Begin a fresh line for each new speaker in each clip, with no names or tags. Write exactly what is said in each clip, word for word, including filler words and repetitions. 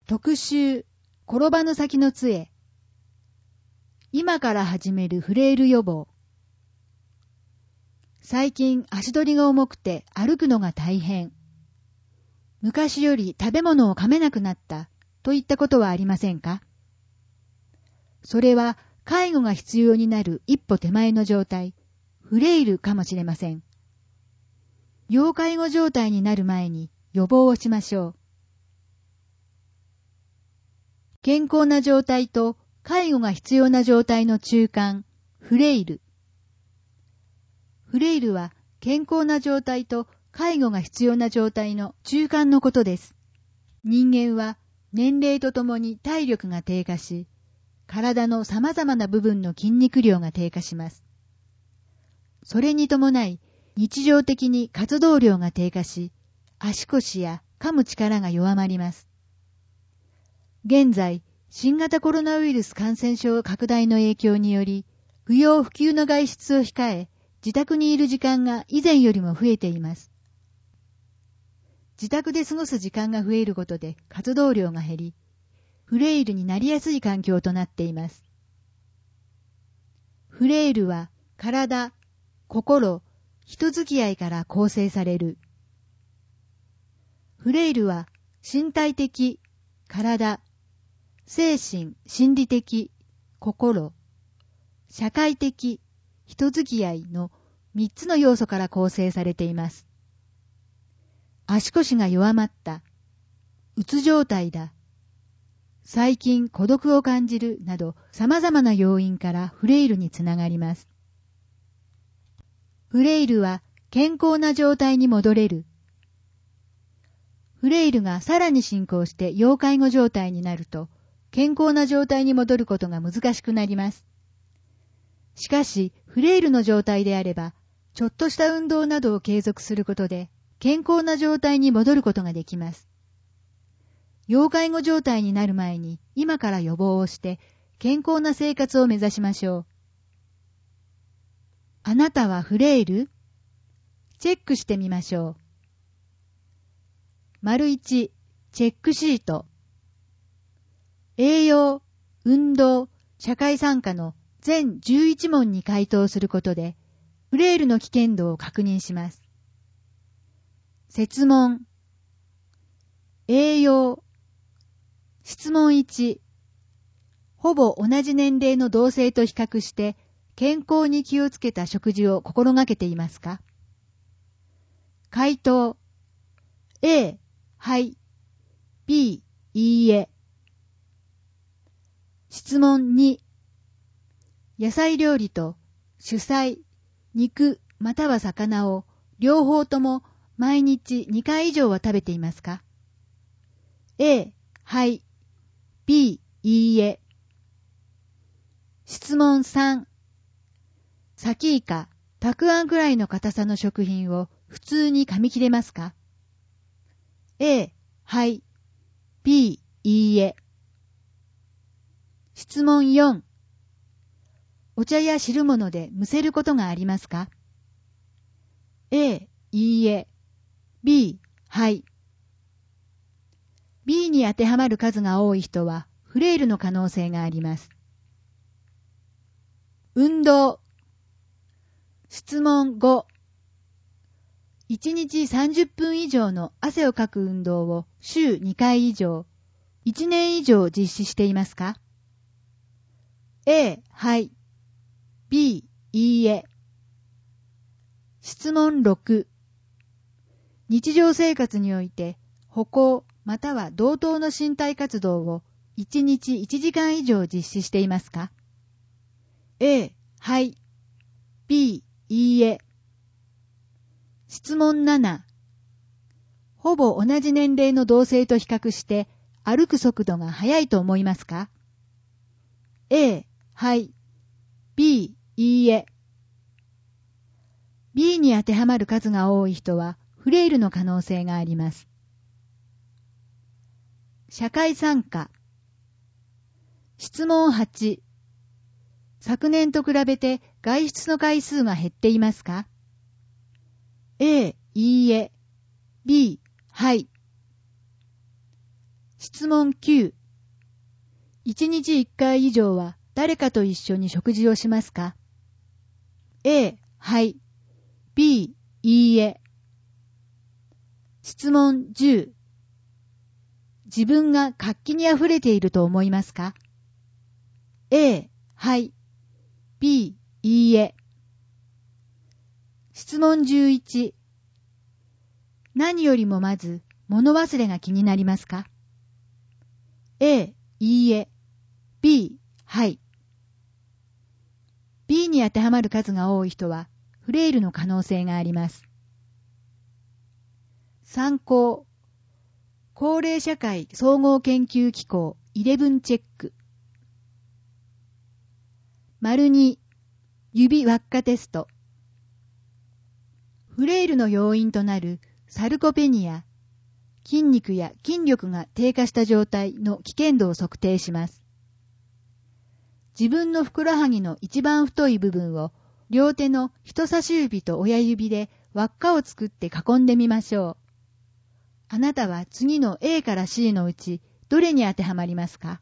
特集、転ばぬ先の杖。今から始めるフレイル予防。最近足取りが重くて歩くのが大変。昔より食べ物を噛めなくなったといったことはありませんか？それは介護が必要になる一歩手前の状態、フレイルかもしれません。要介護状態になる前に予防をしましょう。健康な状態と介護が必要な状態の中間、フレイル。フレイルは健康な状態と介護が必要な状態の中間のことです。人間は年齢とともに体力が低下し、体の様々な部分の筋肉量が低下します。それに伴い、日常的に活動量が低下し、足腰や噛む力が弱まります。現在、新型コロナウイルス感染症拡大の影響により、不要不急の外出を控え、自宅にいる時間が以前よりも増えています。自宅で過ごす時間が増えることで活動量が減り、フレイルになりやすい環境となっています。フレイルは体、心、人付き合いから構成される。フレイルは身体的、体、精神、心理的、心、社会的、人付き合いの三つの要素から構成されています。足腰が弱まった、うつ状態だ、最近孤独を感じるなど様々な要因からフレイルにつながります。フレイルは健康な状態に戻れる。フレイルがさらに進行して要介護状態になると、健康な状態に戻ることが難しくなります。しかし、フレイルの状態であれば、ちょっとした運動などを継続することで、健康な状態に戻ることができます。要介護状態になる前に、今から予防をして、健康な生活を目指しましょう。あなたはフレイル？チェックしてみましょう。丸一、チェックシート。栄養、運動、社会参加の全じゅういち問に回答することで、フレイルの危険度を確認します。設問。栄養。質問いち。ほぼ同じ年齢の同性と比較して、健康に気をつけた食事を心がけていますか？回答。A、はい。B、いいえ。質問に。野菜料理と主菜、肉または魚を両方とも毎日にかい以上は食べていますか？ A、はい。B、いいえ。質問さん。サキイカ、たくあんくらいの硬さの食品を普通に噛み切れますか？ A、はい。B、いいえ。質問よん。お茶や汁物でむせることがありますか？ A、いいえ。B、はい。B に当てはまる数が多い人はフレイルの可能性があります。運動。質問ご。いちにちさんじゅっぷん以上の汗をかく運動を週にかい以上、いちねん以上実施していますか？ A、はい。B、いいえ。質問ろく。日常生活において歩行または同等の身体活動をいちにちいちじかん以上実施していますか？ A、はい。B、いいえ。質問なな。ほぼ同じ年齢の同性と比較して歩く速度が速いと思いますか？ A、はい。B、いいえ。B に当てはまる数が多い人はフレイルの可能性があります。社会参加。質問はち。昨年と比べて外出の回数が減っていますか？ A、いいえ。B、はい。 質問きゅう。一日一回以上は誰かと一緒に食事をしますか？ A、はい。B、いいえ。質問じゅう。自分が活気にあふれていると思いますか？ A、はい。B、いいえ。質問じゅういち。何よりもまず物忘れが気になりますか？ A、いいえ。B、はい。B に当てはまる数が多い人はフレイルの可能性があります。参考。高齢社会総合研究機構じゅういちチェック。丸に、指輪っかテスト。フレイルの要因となるサルコペニア、筋肉や筋力が低下した状態の危険度を測定します。自分のふくらはぎの一番太い部分を両手の人差し指と親指で輪っかを作って囲んでみましょう。あなたは次の A から C のうちどれに当てはまりますか？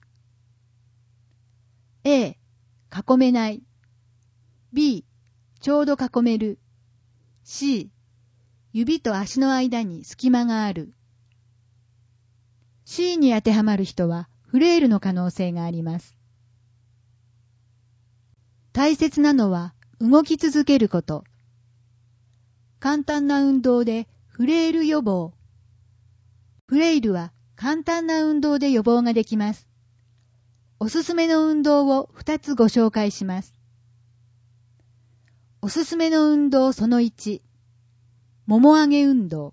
A、囲めない。B、ちょうど囲める。C、指と足の間に隙間がある。C に当てはまる人はフレイルの可能性があります。大切なのは動き続けること。簡単な運動でフレイル予防。フレイルは簡単な運動で予防ができます。おすすめの運動をふたつご紹介します。おすすめの運動そのいち、もも上げ運動。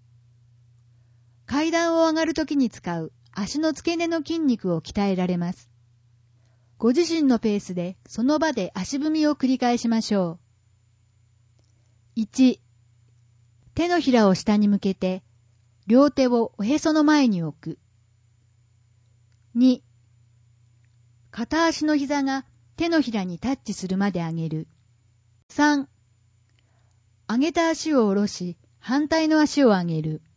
階段を上がるときに使う足の付け根の筋肉を鍛えられます。ご自身のペースでその場で足踏みを繰り返しましょう。いち、手のひらを下に向けて、両手をおへその前に置く。に、片足の膝が手のひらにタッチするまで上げる。さん、上げた足を下ろし、反対の足を上げる。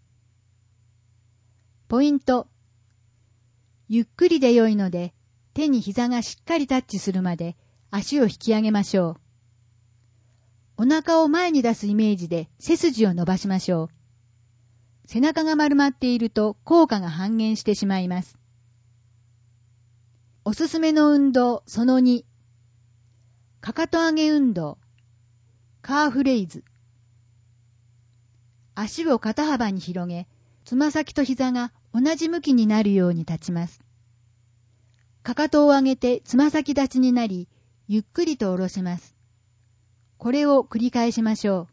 ポイント。ゆっくりで良いので、手に膝がしっかりタッチするまで足を引き上げましょう。お腹を前に出すイメージで背筋を伸ばしましょう。背中が丸まっていると効果が半減してしまいます。おすすめの運動そのに、かかと上げ運動、カーフレイズ。足を肩幅に広げ、つま先と膝が同じ向きになるように立ちます。かかとを上げてつま先立ちになり、ゆっくりと下ろします。これを繰り返しましょう。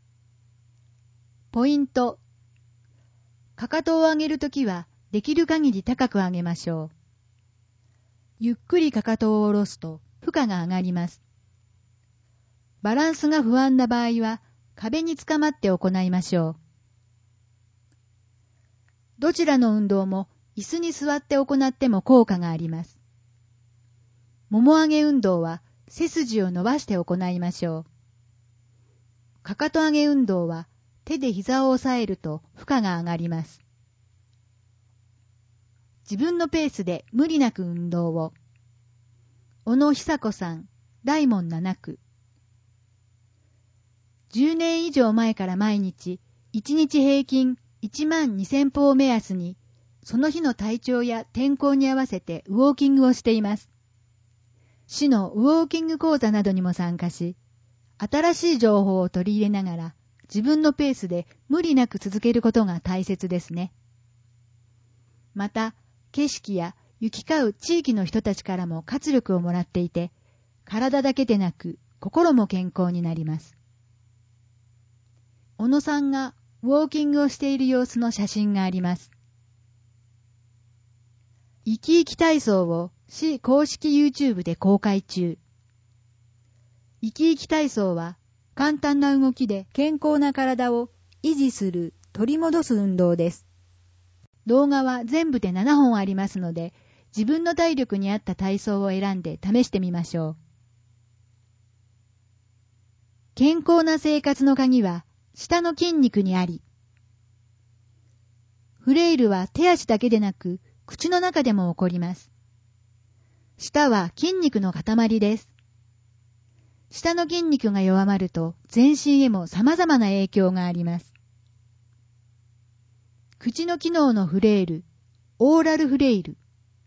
ポイント。かかとを上げるときはできる限り高く上げましょう。ゆっくりかかとを下ろすと負荷が上がります。バランスが不安な場合は壁につかまって行いましょう。どちらの運動も椅子に座って行っても効果があります。もも上げ運動は背筋を伸ばして行いましょう。かかと上げ運動は手で膝を押さえると負荷が上がります。自分のペースで無理なく運動を。小野久子さん、大門七区。じゅうねん以上前から毎日、いちにち平均いちまんにせん歩を目安に、その日の体調や天候に合わせてウォーキングをしています。市のウォーキング講座などにも参加し、新しい情報を取り入れながら、自分のペースで無理なく続けることが大切ですね。また、景色や行き交う地域の人たちからも活力をもらっていて、体だけでなく心も健康になります。小野さんがウォーキングをしている様子の写真があります。生き生き体操を市公式 YouTube で公開中。生き生き体操は簡単な動きで健康な体を維持する、取り戻す運動です。動画は全部でななほんありますので、自分の体力に合った体操を選んで試してみましょう。健康な生活の鍵は下の筋肉にあり。フレイルは手足だけでなく口の中でも起こります。舌は筋肉の塊です。舌の筋肉が弱まると全身へも様々な影響があります。口の機能のフレイル、オーラルフレイル。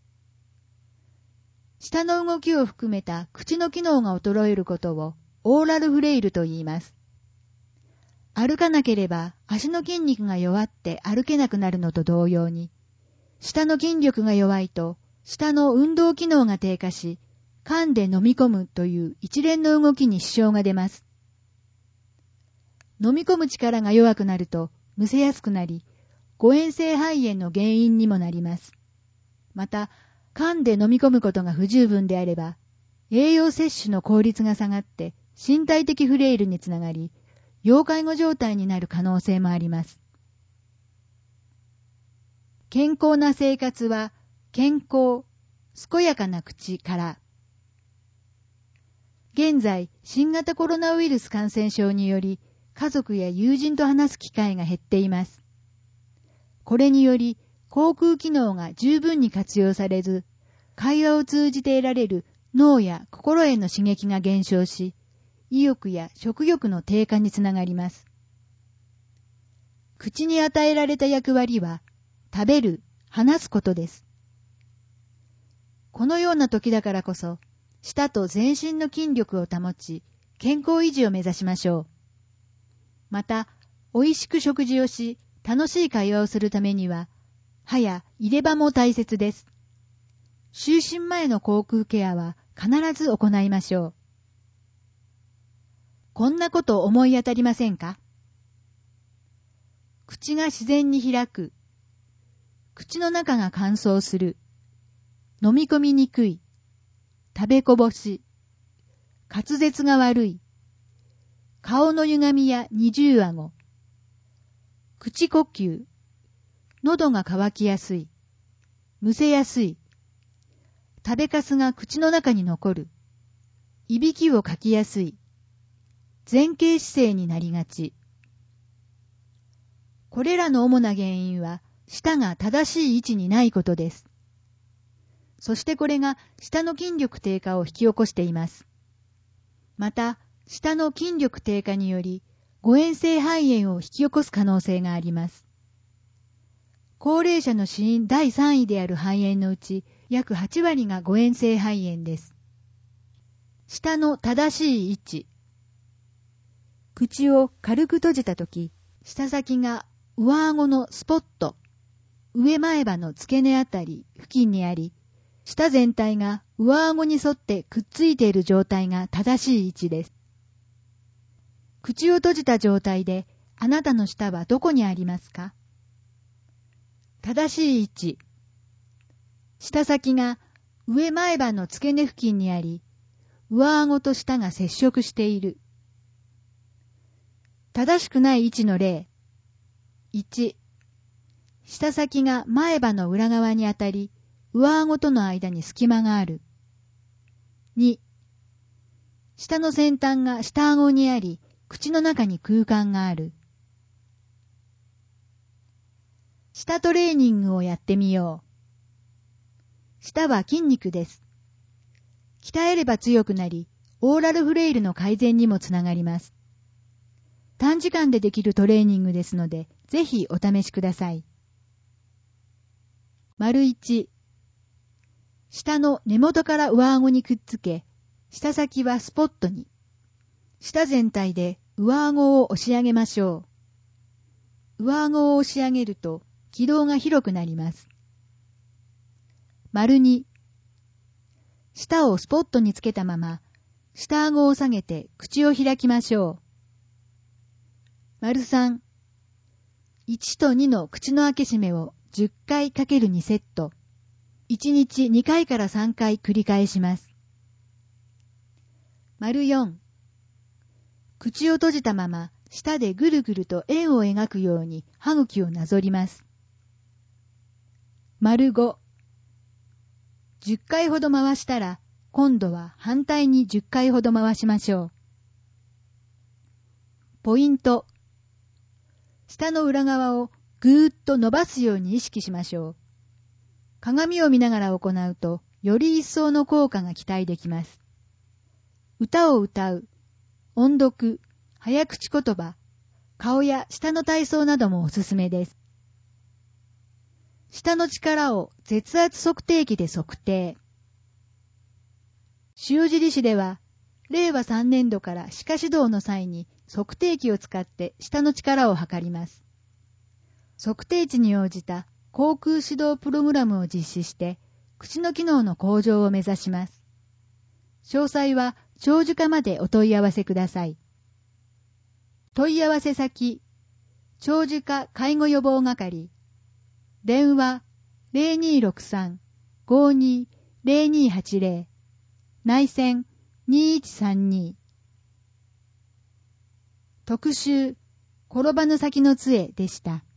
舌の動きを含めた口の機能が衰えることをオーラルフレイルと言います。歩かなければ足の筋肉が弱って歩けなくなるのと同様に、舌の筋力が弱いと舌の運動機能が低下し、噛んで飲み込むという一連の動きに支障が出ます。飲み込む力が弱くなるとむせやすくなり、誤嚥性肺炎の原因にもなります。また、噛んで飲み込むことが不十分であれば、栄養摂取の効率が下がって身体的フレイルにつながり、要介護状態になる可能性もあります。健康な生活は、健康、健やかな口から。現在、新型コロナウイルス感染症により、家族や友人と話す機会が減っています。これにより、口腔機能が十分に活用されず、会話を通じて得られる脳や心への刺激が減少し、意欲や食欲の低下につながります。口に与えられた役割は、食べる、話すことです。このような時だからこそ、舌と全身の筋力を保ち、健康維持を目指しましょう。また、美味しく食事をし、楽しい会話をするためには、歯や入れ歯も大切です。就寝前の口腔ケアは必ず行いましょう。こんなこと思い当たりませんか？口が自然に開く。口の中が乾燥する。飲み込みにくい。食べこぼし。滑舌が悪い。顔の歪みや二重顎。口呼吸。喉が渇きやすい。むせやすい。食べかすが口の中に残る。いびきをかきやすい。前傾姿勢になりがち。これらの主な原因は、舌が正しい位置にないことです。そしてこれが舌の筋力低下を引き起こしています。また、舌の筋力低下により、誤嚥性肺炎を引き起こす可能性があります。高齢者の死因だいさんいである肺炎のうち、約はちわりが誤嚥性肺炎です。舌の正しい位置。口を軽く閉じたとき、舌先が上顎のスポット、上前歯の付け根あたり付近にあり、舌全体が上顎に沿ってくっついている状態が正しい位置です。口を閉じた状態で、あなたの舌はどこにありますか？正しい位置。舌先が上前歯の付け根付近にあり、上顎と舌が接触している。正しくない位置の例。いち、舌先が前歯の裏側にあたり、上顎との間に隙間がある。に、舌の先端が下顎にあり、口の中に空間がある。舌トレーニングをやってみよう。舌は筋肉です。鍛えれば強くなり、オーラルフレイルの改善にもつながります。短時間でできるトレーニングですので、ぜひお試しください。丸いち、舌の根元から上顎にくっつけ、舌先はスポットに。舌全体で上顎を押し上げましょう。上顎を押し上げると気道が広くなります。丸に、舌をスポットにつけたまま、下顎を下げて口を開きましょう。丸さん、いちとにの口の開け閉めをじゅっかいかけるにセット。いちにちにかいからさんかい繰り返します。丸よん、口を閉じたまま舌でぐるぐると円を描くように歯茎をなぞります。丸ご、じゅっかいほど回したら、今度は反対にじゅっかいほど回しましょう。ポイント。舌の裏側をぐーっと伸ばすように意識しましょう。 鏡を見ながら行うと、より一層の効果が期待できます。歌を歌う、音読、早口言葉、顔や舌の体操などもおすすめです。舌の力を絶圧測定器で測定。塩尻市では、れいわさんねんどから歯科指導の際に測定器を使って舌の力を測ります。測定値に応じた口腔指導プログラムを実施して、口の機能の向上を目指します。詳細は長寿課までお問い合わせください。問い合わせ先、長寿課介護予防係、電話 ゼロにーろくさん ごーにー ゼロにーはちゼロ、内線にーいちさんに。特集、転ばぬ先の杖でした。